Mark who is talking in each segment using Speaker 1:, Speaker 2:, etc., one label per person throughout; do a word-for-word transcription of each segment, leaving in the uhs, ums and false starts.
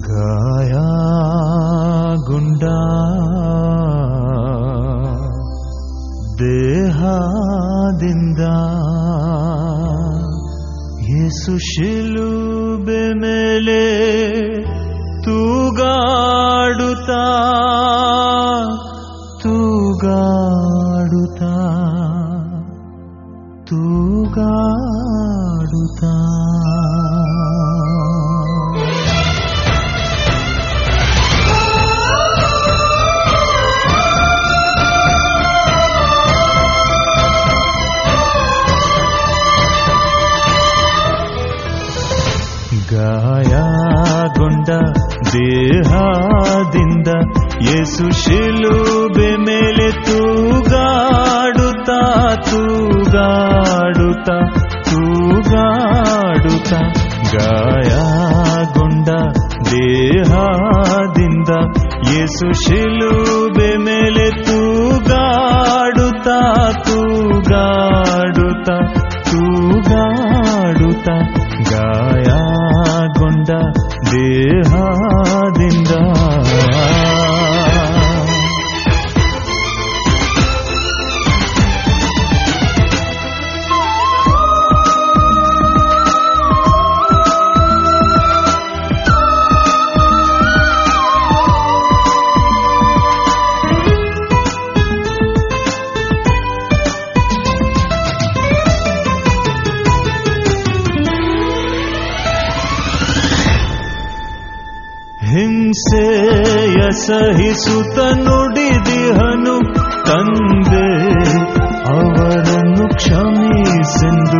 Speaker 1: ಗಾಯಗೊಂಡ ದೇಹದಿಂದ ಯೇಸು ಶಿಲುಬೆ ಮೇಲೆ ತೂಗಾಡುತ್ತಾ ತೂಗಾಡುತ್ತಾ ತೂಗಾಡುತ್ತಾ ಗಾಯಗೊಂಡ ದೇಹದಿಂದ ಯೇಸು ಶಿಲುಬೆ ಮೇಲೆ ತೂಗಾಡುತ್ತಾ ತೂಗಾಡುತ್ತಾ ತೂಗಾಡುತ್ತಾ ಗಾಯಗೊಂಡ ದೇಹದಿಂದ ಯೇಸು ಶಿಲುಬೆ ಮೇಲೆ ತೂಗಾಡುತ್ತಾ ತೂಗಾಡುತ್ತಾ ತೂಗಾಡುತ್ತಾ ಗಾಯಗೊಂಡ ದೇಹದಿಂದ ಹಿಂಸೆಯ ಸಹಿಸುತ್ತ ನುಡಿದಿಹನು ತಂದೆ ಅವರನ್ನು ಕ್ಷಮಿಸೆಂದು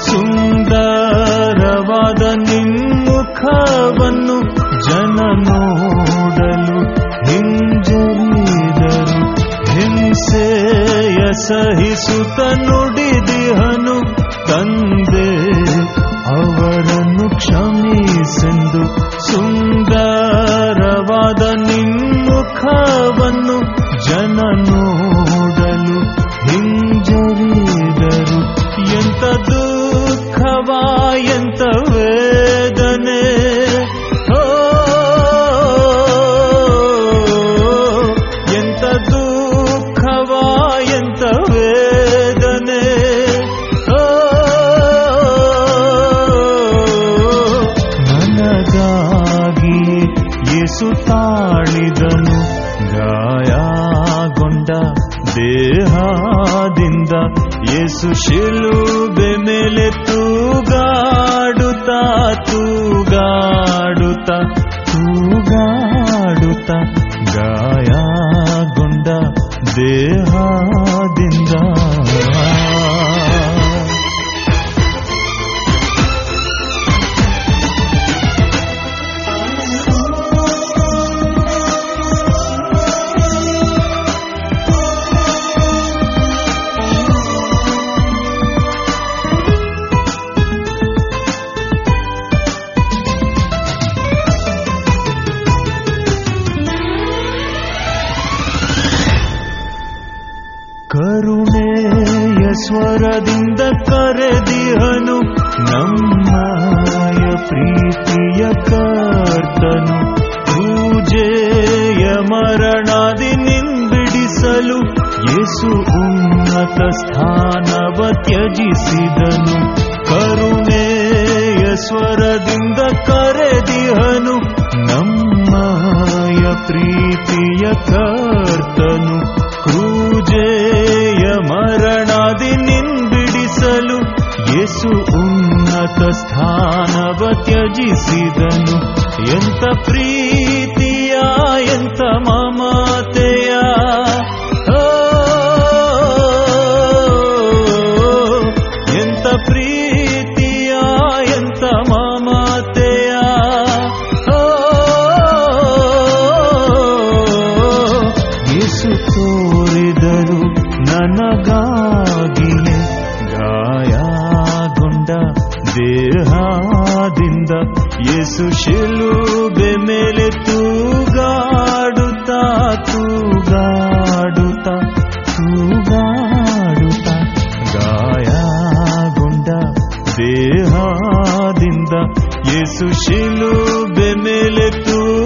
Speaker 1: ಸುಂದರವಾದ ನಿಮ್ಮುಖವನ್ನು ಜನ ನೋಡಲು ಹಿಂಜರಿದರು. ಹಿಂಸೆಯ ಸಹಿಸುತ್ತ ನುಡಿದಿಹನು ತಂದೆ ಅವರನ್ನು ಕ್ಷಮಿಸೆಂದು ಸುಂದರವಾದ ನಿಮ್ಮುಖವನ್ನು ಜನ ನೋಡಲು ಹಿಂಜರಿದರು. ಎಂತ ದುಃಖವಾ ಎಂತ ವೇದನೆ, ಓ ಎಂತ ದುಃಖವಾ ಎಂತ ವೇದನೆ, ಯೇಸು ತಾಳಿದನು. ಗಾಯಗೊಂಡ ದೇಹದಿಂದ ಯೇಸು ಶಿಲುಬೆ ಮೇಲೆ ತೂಗಾಡುತ್ತಾ ತೂಗಾಡುತ್ತಾ ತೂಗಾಡುತ್ತಾ ಗಾಯಗೊಂಡ ದೇಹದಿಂದ ಕರುಣೆಯ ಸ್ವರದಿಂದ ಕರೆದಿಹನು ನಮ್ಮಯ ಪ್ರೀತಿಯ ಕರ್ತನು. ಪೂಜೆಯ ಮರಣಾದಿ ನಿಂಬಿಡಿಸಲು ಯೇಸು ಉನ್ನತ ಸ್ಥಾನವ ತ್ಯಜಿಸಿದನು. ಕರುಣೆಯ ಸ್ವರದಿಂದ ಕರೆದಿಹನು ನಮ್ಮಯ ಪ್ರೀತಿಯ ಕರ್ತನು. ಕ್ರೂಜೆಯ ಮರಣಾದಿ ನಿಂಬಿಡಿಸಲು ಯೇಸು ಉನ್ನತ ಸ್ಥಾನವ ತ್ಯಜಿಸಿದನು. ಎಂತ ಪ್ರೀತಿಯ ಎಂತ ಮಮತೆಯ, ಎಂತ ಪ್ರೀತಿಯ ಎಂತ ಮಮತೆಯ, ಯೇಸು ತೋರಿದರು ನನಗಾಗಿಯೇ. ಗಾಯಗೊಂಡ ದೇಹದಿಂದ ಯೇಸು ಶಿಲುಬೆ ಮೇಲೆ ತೂಗಾಡುತ್ತಾ ತೂಗಾಡುತ್ತಾ ತೂಗಾಡುತ್ತಾ ಗಾಯಗೊಂಡ ದೇಹದಿಂದ ಯೇಸು ಶಿಲುಬೆ ಮೇಲೆ ತೂ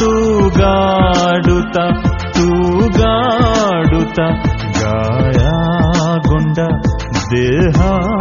Speaker 1: ತೂಗಾಡುತ್ತ ತೂಗಾಡುತ್ತ ಗಾಯಗೊಂಡ ದೇಹ